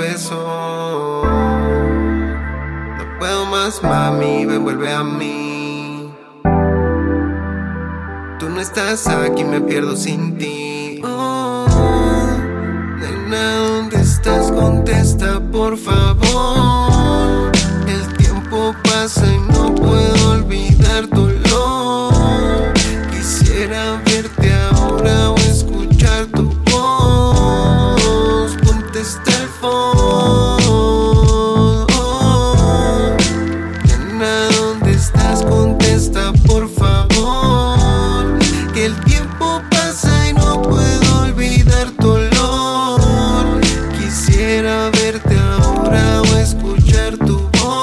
besos. No puedo más, mami, ven, vuelve a mí. Tú no estás aquí, me pierdo sin ti. Oh, nena, ¿dónde estás? Contesta, por favor. El tiempo pasa y no puedo olvidar tu olor. Quisiera verte ahora o escuchar tu voz. Contesta el phone. Nena, ¿dónde estás? Contesta, por favor. Que el tiempo pasa y no puedo olvidar tu olor. Quisiera verte ahora o escuchar tu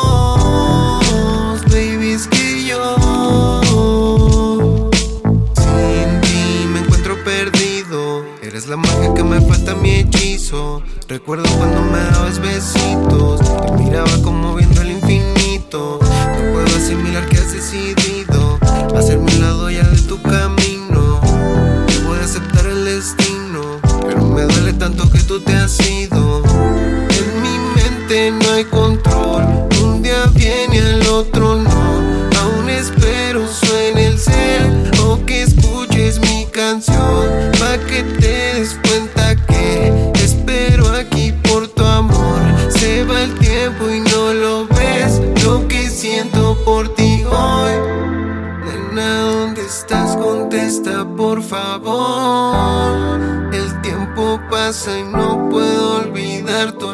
voz. Baby, es que yo sin ti me encuentro perdido. Eres la magia que me falta, mi hechizo. Recuerdo cuando me dabas besitos. Te miraba como viendo el infinito. No puedo asimilar que has decidido hacerme un lado ya de tu camino. Debo de aceptar el destino, pero me duele tanto que tú te has ido. En mi mente no hay control. Un día viene, al otro no. Aún espero suene el cel o que escuches mi canción, pa' que te des cuenta que espero aquí por tu amor. Se va el tiempo y no lo ves, lo que siento por ti hoy. Nena, ¿dónde estás? Contesta, por favor. El tiempo pasa y no puedo olvidar tu